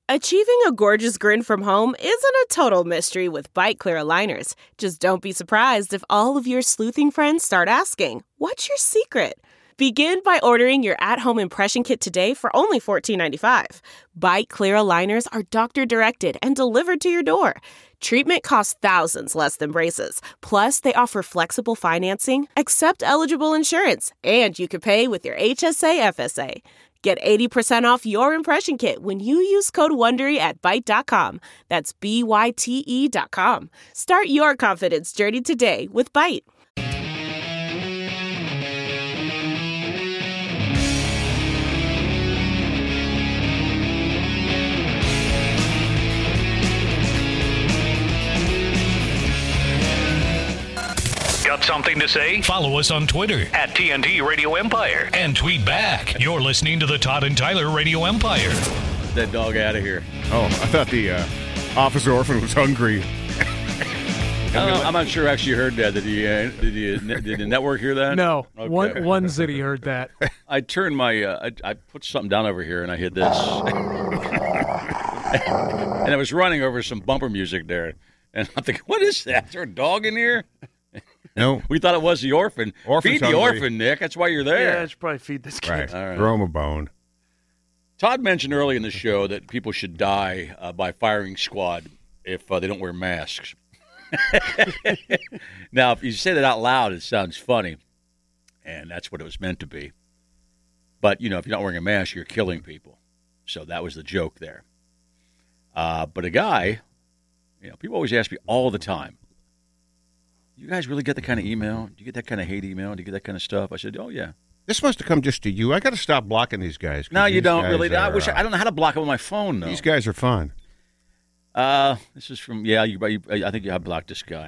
Achieving a gorgeous grin from home isn't a total mystery with Byte Clear aligners. Just don't be surprised if all of your sleuthing friends start asking, "What's your secret?" Begin by ordering your at-home impression kit today for only $14.95. Byte Clear aligners are doctor-directed and delivered to your door. Treatment costs thousands less than braces. Plus, they offer flexible financing, accept eligible insurance, and you can pay with your HSA FSA. Get 80% off your impression kit when you use code WONDERY at Byte.com. That's BYTE.com. Start your confidence journey today with Byte. Got something to say? Follow us on Twitter at TNT Radio Empire and tweet back. You're listening to the Todd and Tyler Radio Empire. That dog out of here. Oh, I thought the Officer Orphan was hungry. I'm not sure I actually heard that. Did the network hear that? No. Okay. One city heard that. I turned my, I put something down over here and I hit this. And I was running over some bumper music there. And I'm thinking, what is that? Is there a dog in here? No. We thought it was the orphan. Orphan's Feed the hungry. orphan, Nick. That's why you're there. Yeah, I should probably feed this kid. Right. All right. Throw him a bone. Todd mentioned early in the show that people should die by firing squad if they don't wear masks. Now, if you say that out loud, it sounds funny, and that's what it was meant to be. But, you know, if you're not wearing a mask, you're killing people. So that was the joke there. But a guy, you know, people always ask me all the time, you guys really get the kind of email? Do you get that kind of hate email? Do you get that kind of stuff? I said, oh, yeah. This must have come just to you. I got to stop blocking these guys. No, you don't guys really. I are, don't know how to block them on my phone, though. These guys are fun. This is from, I think I blocked this guy.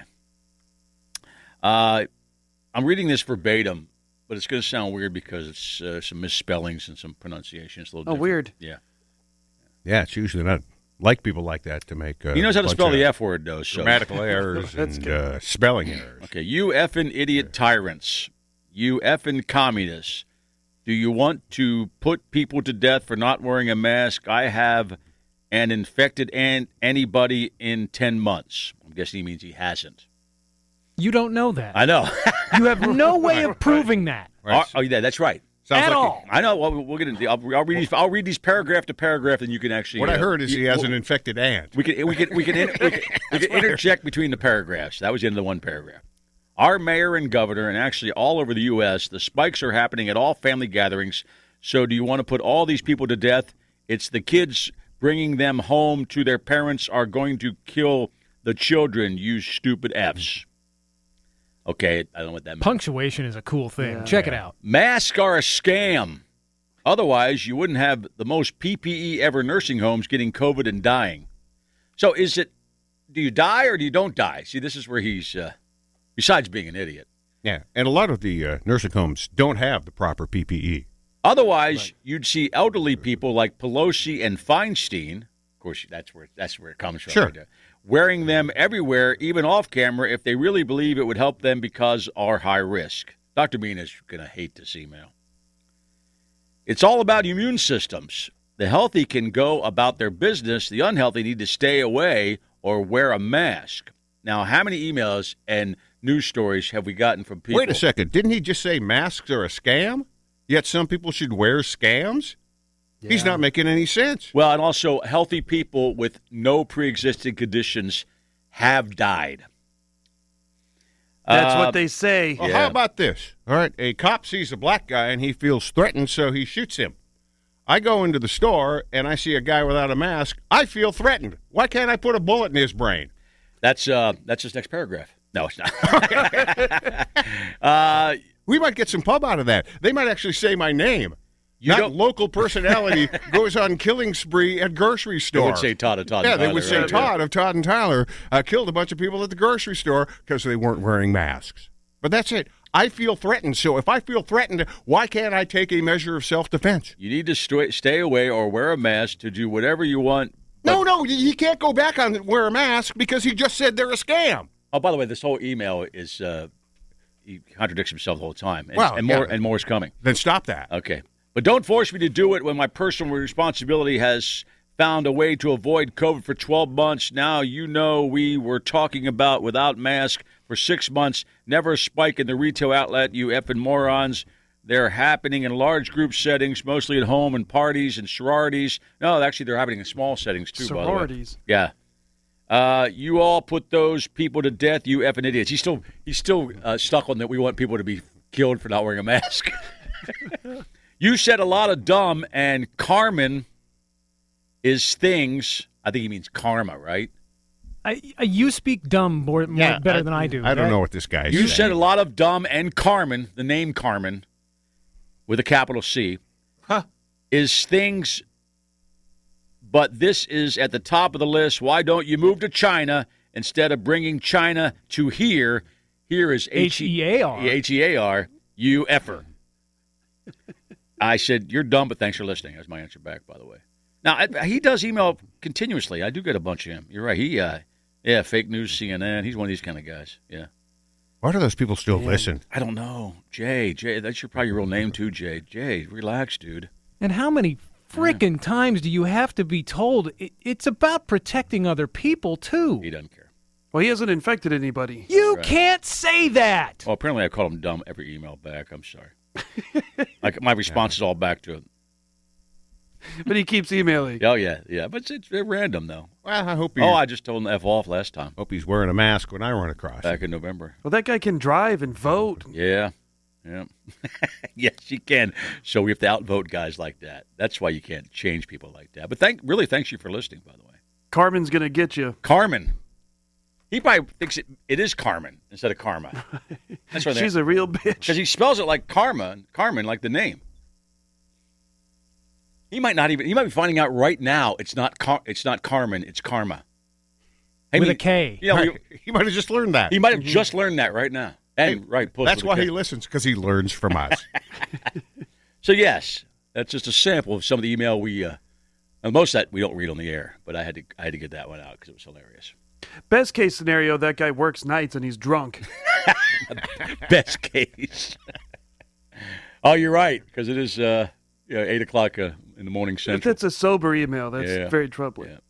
I'm reading this verbatim, but it's going to sound weird because it's some misspellings and some pronunciations. A little different. Weird. Yeah. Yeah, it's usually not like people like that to make. He knows how to bunch spell of the F word, though. So. Grammatical errors and spelling errors. Okay, you effing idiot tyrants. You effing communists. Do you want to put people to death for not wearing a mask? I have an infected anybody in 10 months. I'm guessing he means he hasn't. You don't know that. I know. You have no way of proving that. Right. Oh, yeah, that's right. Sounds At like all. I know. Well, we'll get into. I'll read these paragraph to paragraph, and you can actually. What I heard is he has an infected ant. We can interject between the paragraphs. That was the end of the one paragraph. Our mayor and governor, and actually all over the U.S., the spikes are happening at all family gatherings. So, do you want to put all these people to death? It's the kids bringing them home to their parents are going to kill the children. You stupid Fs. Okay, I don't know what that means. Punctuation is a cool thing. Check it out. Masks are a scam. Otherwise, you wouldn't have the most PPE ever nursing homes getting COVID and dying. So is it, do you die or do you don't die? See, this is where he's, besides being an idiot. Yeah, and a lot of the nursing homes don't have the proper PPE. Otherwise, you'd see elderly people like Pelosi and Feinstein. Of course, that's where it comes from. Sure. Right there, wearing them everywhere, even off camera, if they really believe it would help them because are high risk. Dr. Bean is going to hate this email. It's all about immune systems. The healthy can go about their business. The unhealthy need to stay away or wear a mask. Now, how many emails and news stories have we gotten from people? Wait a second. Didn't he just say masks are a scam? Yet some people should wear scams? Yeah. He's not making any sense. Well, and also healthy people with no pre-existing conditions have died. That's what they say. Well, how about this? All right, a cop sees a black guy and he feels threatened, so he shoots him. I go into the store and I see a guy without a mask. I feel threatened. Why can't I put a bullet in his brain? That's his next paragraph. No, it's not. We might get some pub out of that. They might actually say my name. Not local personality goes on killing spree at grocery store. They would say Todd of Todd and Tyler. Yeah, they would say right? Todd of Todd and Tyler killed a bunch of people at the grocery store because they weren't wearing masks. But that's it. I feel threatened. So if I feel threatened, why can't I take a measure of self-defense? You need to stay away or wear a mask to do whatever you want. No, he can't go back on wear a mask because he just said they're a scam. Oh, by the way, this whole email is he contradicts himself the whole time, and more is coming. Then stop that. Okay, but don't force me to do it when my personal responsibility has found a way to avoid COVID for 12 months. Now you know we were talking about without mask for 6 months. Never a spike in the retail outlet, you effing morons. They're happening in large group settings, mostly at home and parties and sororities. No, actually, they're happening in small settings, too, sororities. by the way. Yeah. You all put those people to death, you effing idiots. He's still stuck on that we want people to be killed for not wearing a mask. You said a lot of dumb, and Carmen is things. I think he means karma, right? You speak dumb better than I do. I don't know what this guy is You saying. said a lot of dumb, and Carmen, the name Carmen, with a capital C, is things, but this is at the top of the list. Why don't you move to China instead of bringing China to here? Here is H-E-A-R. H-E-A-R, you effer. I said, you're dumb, but thanks for listening. That's my answer back, by the way. Now, he does email continuously. I do get a bunch of him. You're right. Fake news, CNN. He's one of these kind of guys. Yeah. Why do those people still listen? I don't know. Jay, that's probably your real name, too, Jay. Jay, relax, dude. And how many frickin' times do you have to be told it's about protecting other people, too? He doesn't care. Well, he hasn't infected anybody. You can't say that. Well, apparently I called him dumb every email back. I'm sorry. My response is all back to it. But he keeps emailing. Oh, yeah. But it's random, though. Well, I hope I just told him to F off last time. Hope he's wearing a mask when I run across back in November. Well, that guy can drive and vote. Yeah. Yes, he can. So we have to outvote guys like that. That's why you can't change people like that. But thanks you for listening, by the way. Carmen's going to get you. Carmen. He probably thinks it is Carmen instead of karma. That's right. She's a real bitch. Because he spells it like Carmen, like the name. He might be finding out right now it's not Carmen, it's karma. With a K. Yeah, he might have just learned that. He might have just learned that right now. And that's why he listens, because he learns from us. So yes, that's just a sample of some of the email we. And most of that we don't read on the air, but I had to get that one out because it was hilarious. Best case scenario, that guy works nights and he's drunk. Best case. Oh, you're right, because it is 8 o'clock in the morning central. If that's a sober email, that's very troubling. Yeah.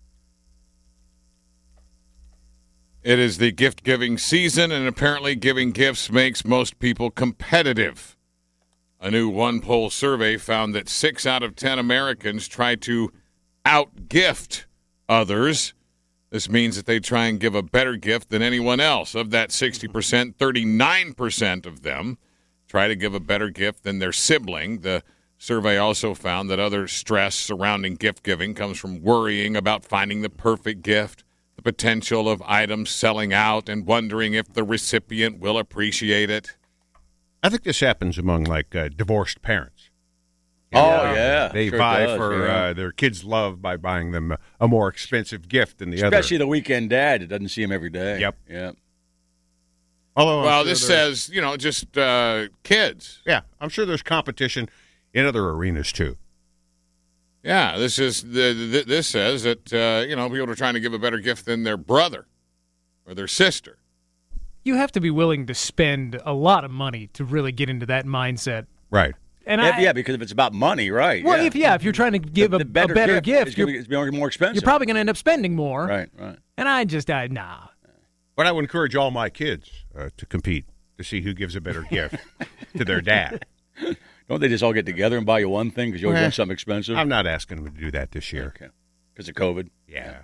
It is the gift-giving season, and apparently giving gifts makes most people competitive. A new one-poll survey found that 6 out of 10 Americans try to out-gift others. This means that they try and give a better gift than anyone else. Of that 60%, 39% of them try to give a better gift than their sibling. The survey also found that other stress surrounding gift giving comes from worrying about finding the perfect gift, the potential of items selling out, and wondering if the recipient will appreciate it. I think this happens among, divorced parents. Yeah. They sure vie does, for their kids' love by buying them a more expensive gift than the other. Especially the weekend dad that doesn't see him every day. Yep. Yeah. Although this says, just kids. Yeah, I'm sure there's competition in other arenas, too. Yeah, this says that, people are trying to give a better gift than their brother or their sister. You have to be willing to spend a lot of money to really get into that mindset. Right. And because if it's about money, right? Well, if you're trying to give a better gift, it's more expensive. You're probably going to end up spending more. Right. And nah. But I would encourage all my kids to compete to see who gives a better gift to their dad. Don't they just all get together and buy you one thing because you always want something expensive? I'm not asking them to do that this year. Okay. Because of COVID? Yeah.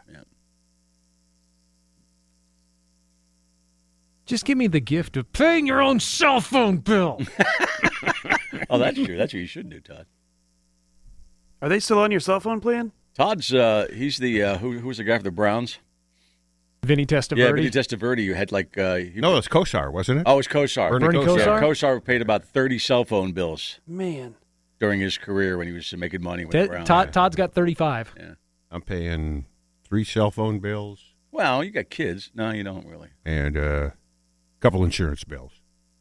Just give me the gift of paying your own cell phone bill. Oh, that's true. That's what you should do, Todd. Are they still on your cell phone plan? Todd's, he's the, who was the guy for the Browns? Vinny Testaverde. Yeah, Vinny Testaverde. You had no, it was Kosar, wasn't it? Oh, it was Kosar. Bernie Kosar? Kosar paid about 30 cell phone bills. Man. During his career when he was making money with the Browns. Todd's got 35. Yeah. I'm paying 3 cell phone bills. Well, you got kids. No, you don't really. And a couple insurance bills.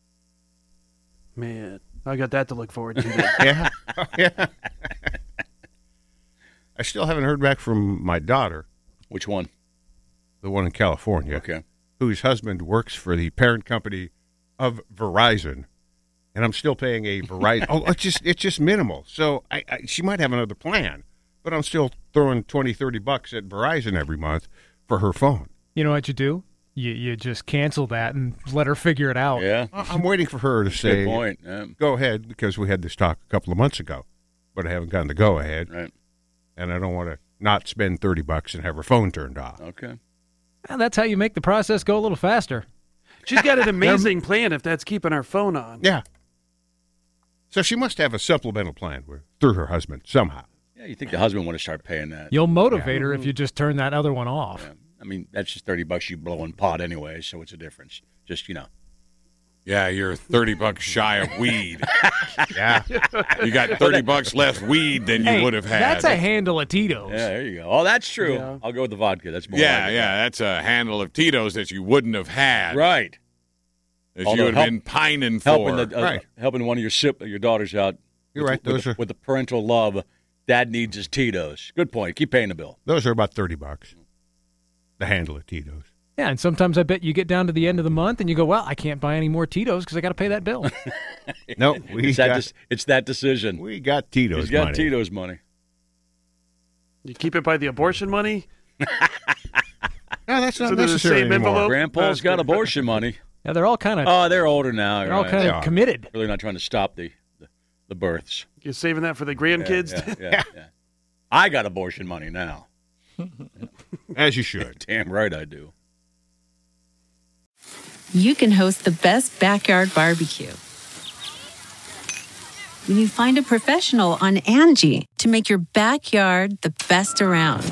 Man, I got that to look forward to. Yeah. I still haven't heard back from my daughter. Which one? The one in California. Okay. Whose husband works for the parent company of Verizon. And I'm still paying a Verizon. It's just minimal. So she might have another plan. but I'm still throwing $20-$30 at Verizon every month for her phone. You know what you do? You just cancel that and let her figure it out. Yeah. I'm waiting for her to say, Good point. go ahead, because we had this talk a couple of months ago, but I haven't gotten the go-ahead, Right. and I don't want to not spend $30 and have her phone turned off. Okay. Well, that's how you make the process go a little faster. She's got an amazing plan if that's keeping our phone on. Yeah. So she must have a supplemental plan through her husband somehow. Yeah, you think the husband want to start paying that? You'll motivate her if you just turn that other one off. Yeah. I mean, that's just $30 you blow in pot anyway, so what's the difference? Just, Yeah, you're $30 shy of weed. Yeah. You got $30 less weed than you would have had. That's a handle of Tito's. Yeah, there you go. Oh, that's true. Yeah. I'll go with the vodka. That's more Yeah, like it. yeah, that's a handle of Tito's that you wouldn't have had. Right. That Although you would have been pining for. Helping one of your daughters out. You're right. With the parental love, Dad needs his Tito's. Good point. Keep paying the bill. Those are about $30. The handle of Tito's. Yeah, and sometimes I bet you get down to the end of the month and you go, well, I can't buy any more Tito's because I got to pay that bill. No, it's that decision. we got Tito's He's got money. Tito's money. You keep it by the abortion money? No, that's not So they're the necessary same anymore. envelope? Grandpa's got abortion money. Yeah, they're all kind of Oh, they're older now. they're all right. kind They of are. committed. Really not trying to stop the births. You're saving that for the grandkids? Yeah. I got abortion money now. As you should. Damn right I do. You can host the best backyard barbecue when you find a professional on Angie to make your backyard the best around.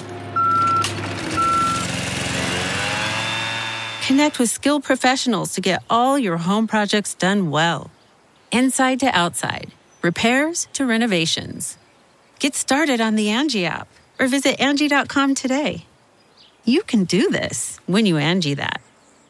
Connect with skilled professionals to get all your home projects done well. Inside to outside, repairs to renovations. Get started on the Angie app or visit Angie.com today. You can do this when you Angie that.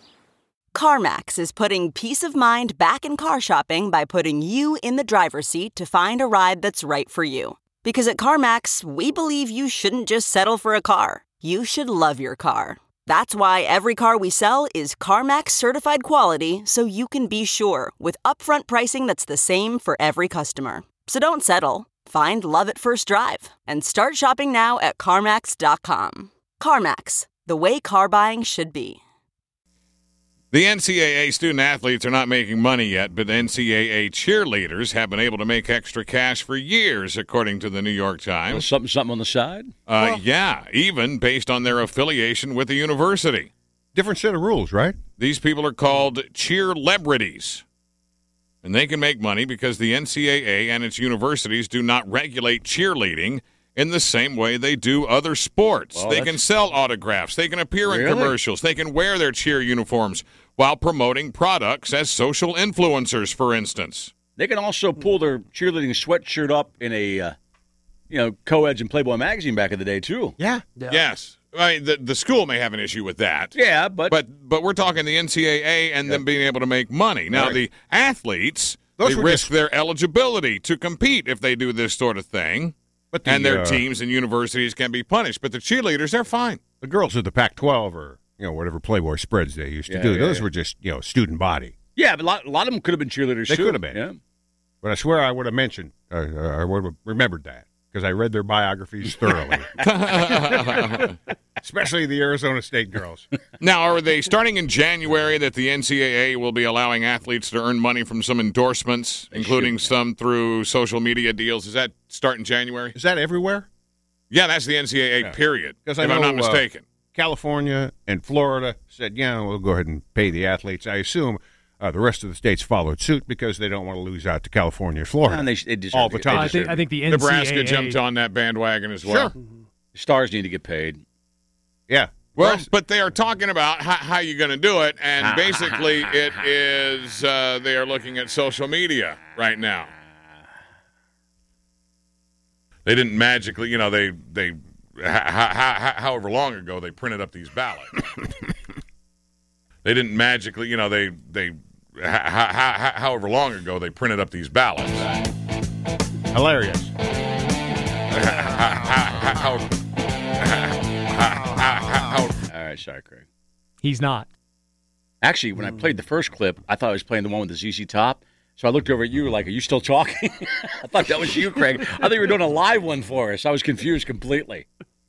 CarMax is putting peace of mind back in car shopping by putting you in the driver's seat to find a ride that's right for you. Because at CarMax, we believe you shouldn't just settle for a car. You should love your car. That's why every car we sell is CarMax certified quality, so you can be sure with upfront pricing that's the same for every customer. So don't settle. Find love at first drive and start shopping now at CarMax.com. CarMax, the way car buying should be. The NCAA student athletes are not making money yet, but NCAA cheerleaders have been able to make extra cash for years, according to the New York Times. Something on the side? Yeah, even based on their affiliation with the university. Different set of rules, right? These people are called cheerlebrities. And they can make money because the NCAA and its universities do not regulate cheerleading in the same way they do other sports. Well, they can sell autographs. They can appear in Really? commercials. They can wear their cheer uniforms while promoting products as social influencers, for instance. They can also pull their cheerleading sweatshirt up in a, co-eds and Playboy magazine back in the day, too. Yeah. Yes. I mean, the school may have an issue with that. Yeah, but we're talking the NCAA and them being able to make money. Now, Right. the athletes, Those they were risk their eligibility to compete if they do this sort of thing. But And their teams and universities can be punished. But the cheerleaders, they're fine. The girls of the Pac-12 or, whatever Playboy spreads they used to Yeah, do, yeah, those yeah. were just, student body. yeah, but a lot of them could have been cheerleaders, They too. could have been. Yeah. But I swear I would have mentioned, I would have remembered that because I read their biographies thoroughly, especially the Arizona State girls. Now, are they starting in January that the NCAA will be allowing athletes to earn money from some endorsements, including some through social media deals? Is that starting January? Is that everywhere? Yeah, that's the NCAA, period, if 'Cause I I'm know, not mistaken. California and Florida said, we'll go ahead and pay the athletes. I assume the rest of the states followed suit because they don't want to lose out to California and Florida And they deserve all to the get- time. I think the NCAA Nebraska jumped on that bandwagon as well. Sure. Stars need to get paid. Yeah. Well, but they are talking about how you're going to do it, and basically it is they are looking at social media right now. They didn't magically, they however long ago they printed up these ballots. They didn't magically, however long ago they printed up these ballots. Hilarious. All right, sorry, Craig. He's not. Actually, when I played the first clip, I thought I was playing the one with the ZZ Top. So I looked over at you like, are you still talking? I thought that was you, Craig. I thought you were doing a live one for us. I was confused completely.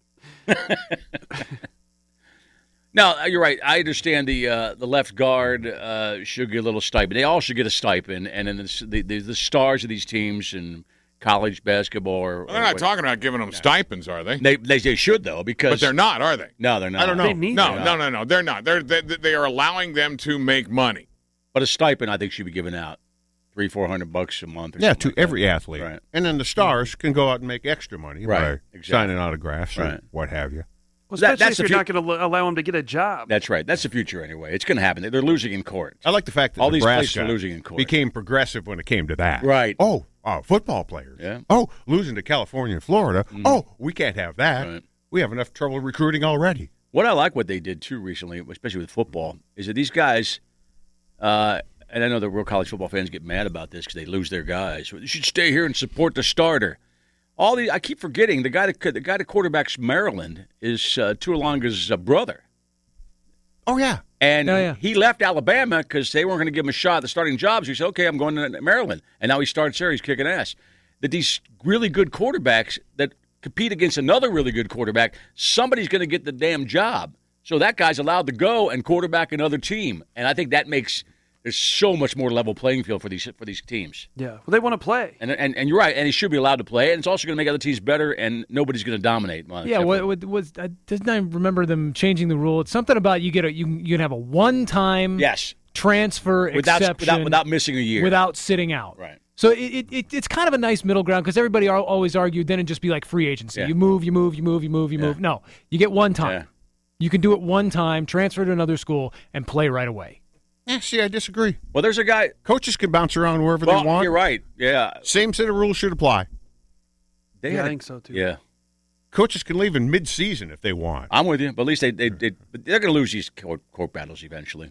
No, you're right. I understand the left guard should get a little stipend. They all should get a stipend. And then the stars of these teams in college basketball Well, they're not talking about giving them stipends, are they? They should, though, because... But they're not, are they? No, they're not. I don't know. They need No, they're not. They are allowing them to make money. But a stipend, I think, should be given out. $300-400 a month. Or Yeah, something to like that. every athlete. Right. And then the stars can go out and make extra money Right, by exactly. signing autographs or Right. what have you. Well, That- especially that's if the you're not going to allow them to get a job. That's right. That's the future anyway. It's going to happen. They're losing in court. I like the fact that All these places Nebraska are losing in court. became progressive when it came to that. Right. Oh, football players. Yeah. Oh, losing to California and Florida. Oh, we can't have that. Right. We have enough trouble recruiting already. What I like what they did, too, recently, especially with football, is that these guys, and I know the real college football fans get mad about this because they lose their guys. You should stay here and support the starter. I keep forgetting the guy that quarterbacks Maryland is Tuolanga's brother. Oh, yeah. And he left Alabama because they weren't going to give him a shot at the starting jobs. He said, okay, I'm going to Maryland. And now he starts there. He's kicking ass. That these really good quarterbacks that compete against another really good quarterback, somebody's going to get the damn job. So that guy's allowed to go and quarterback another team. And I think that makes there's so much more level playing field for these teams. Yeah, well, they want to play. And you're right. And he should be allowed to play. And it's also going to make other teams better, and nobody's going to dominate. Yeah, didn't I remember them changing the rule? It's something about you can have a one-time transfer exception without missing a year, without sitting out. Right. So it's kind of a nice middle ground because everybody always argued then it'd just be like free agency. Yeah. You move. No, you get one time. Yeah. You can do it one time, transfer to another school, and play right away. Yeah, see, I disagree. Well, there's a guy. Coaches can bounce around wherever they want. You're right. Yeah. Same set of rules should apply. I think so, too. Yeah. Coaches can leave in mid-season if they want. I'm with you, but at least they're going to lose these court battles eventually.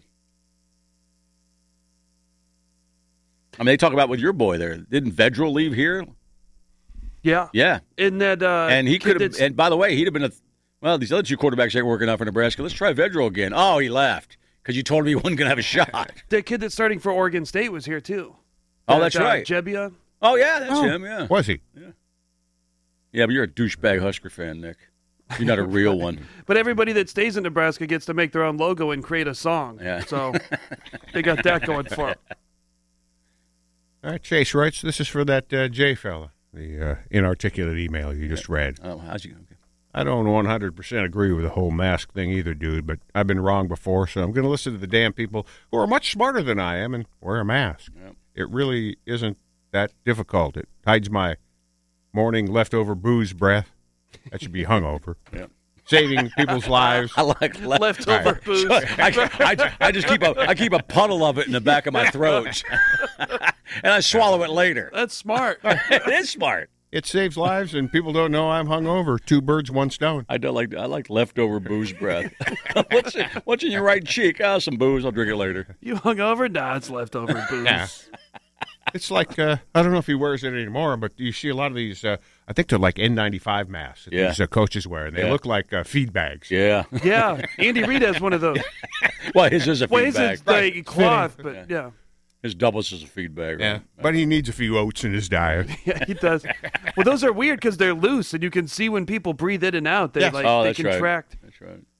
I mean, they talk about with your boy there. Didn't Vedral leave here? Yeah. Yeah. In that, and he could have. And by the way, he'd have been these other two quarterbacks ain't working out for Nebraska. Let's try Vedral again. Oh, he left because you told me he wasn't going to have a shot. The kid that's starting for Oregon State was here too. Oh, that's right. Jebbia. Oh yeah, that's him. Yeah. Was he? Yeah, but you're a douchebag Husker fan, Nick. You're not a real one. But everybody that stays in Nebraska gets to make their own logo and create a song. Yeah. So they got that going for them. All right, Chase writes, this is for that Jay fella, the inarticulate email you just read. Oh, how's he? Okay. I don't 100% agree with the whole mask thing either, dude, but I've been wrong before, so I'm going to listen to the damn people who are much smarter than I am and wear a mask. Yep. It really isn't that difficult. It hides my morning leftover booze breath. That should be hungover. Yeah. Saving people's lives. I like Leftover booze. I just keep a puddle of it in the back of my throat, and I swallow it later. That's smart. It is smart. It saves lives, and people don't know I'm hungover. 2 birds, 1 stone. I like leftover booze breath. What's in your right cheek? Some booze. I'll drink it later. You hungover? Nah, it's leftover booze. Yeah. It's like, I don't know if he wears it anymore, but you see a lot of these, I think they're like N95 masks that these coaches wear, and they look like feed bags. Yeah. Yeah. Andy Reid has one of those. Well, his is a feed His bag. is like cloth, but yeah. His doubles as a feed bag. Yeah, Right? but he needs a few oats in his diet. Yeah, he does. Well, those are weird because they're loose, and you can see when people breathe in and out. They Yes. they that's contract. Right. That's right.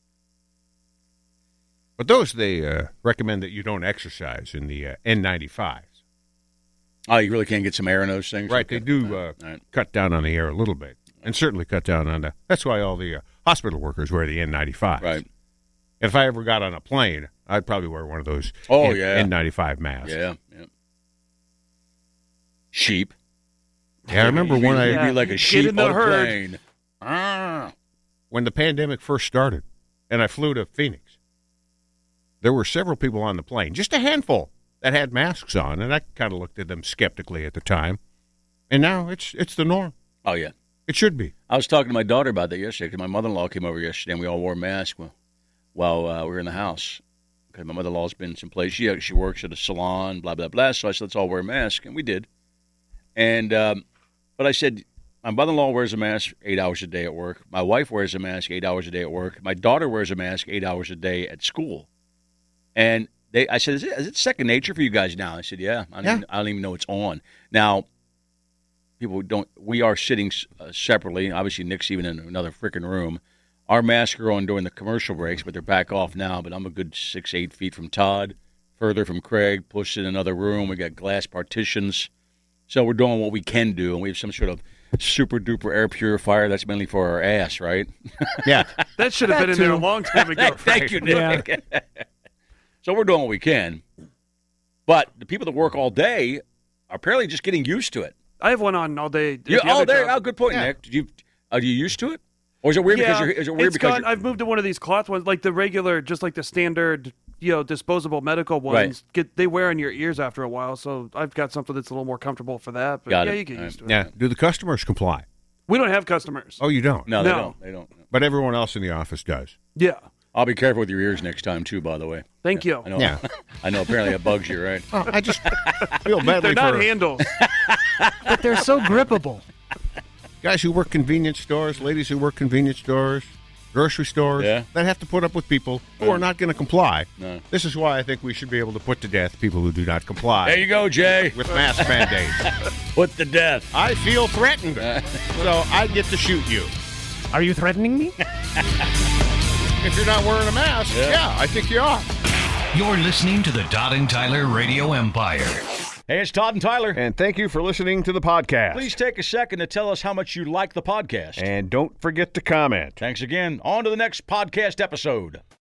But those, they recommend that you don't exercise in the N95s. Oh, you really can't get some air in those things? Right, Okay. they do cut down on the air a little bit, and certainly cut down on the. That's why all the hospital workers wear the N95s. Right. If I ever got on a plane, I'd probably wear one of those N95 masks. Yeah. Sheep. Yeah, I remember when You'd Yeah. be like a Get sheep in the on a herd. plane. Ah. when the pandemic first started, and I flew to Phoenix, there were several people on the plane, just a handful, that had masks on, and I kind of looked at them skeptically at the time. And now it's the norm. Oh, yeah. It should be. I was talking to my daughter about that yesterday because my mother-in-law came over yesterday and we all wore masks while we were in the house. Because my mother-in-law's been someplace. She works at a salon, blah, blah, blah. So I said, let's all wear masks. And we did. And but I said, my mother-in-law wears a mask 8 hours a day at work. My wife wears a mask 8 hours a day at work. My daughter wears a mask 8 hours a day at school. And I said, is it second nature for you guys now? I said, yeah. I don't even know it's on. Now, we are sitting separately. Obviously, Nick's even in another freaking room. Our masks are on during the commercial breaks, but they're back off now. But I'm a good 6-8 feet from Todd, further from Craig, pushed in another room. We got glass partitions. So we're doing what we can do, and we have some sort of super-duper air purifier that's mainly for our ass, right? Yeah. That should have been in there a long time ago. Thank you, Nick. Yeah. So we're doing what we can. But the people that work all day are apparently just getting used to it. I have one on all day. Good point, Nick. Are you used to it? Or is it weird because I've moved to one of these cloth ones, like the regular, just like the standard, disposable medical ones. Right. They wear on your ears after a while, so I've got something that's a little more comfortable for that. But you get used to it. Yeah. Do the customers comply? We don't have customers. Oh, you don't? No, they don't. But everyone else in the office does. Yeah. I'll be careful with your ears next time, too, by the way. Thank you. I know, I know apparently it bugs you, right? Oh, I just feel badly They're not handles. But they're so grippable. Guys who work convenience stores, ladies who work convenience stores, grocery stores, that have to put up with people who are not going to comply. No. This is why I think we should be able to put to death people who do not comply. There you go, Jay. With mask mandates. Put to death. I feel threatened, so I get to shoot you. Are you threatening me? If you're not wearing a mask, I think you are. You're listening to the Todd and Tyler Radio Empire. Hey, it's Todd and Tyler. And thank you for listening to the podcast. Please take a second to tell us how much you like the podcast. And don't forget to comment. Thanks again. On to the next podcast episode.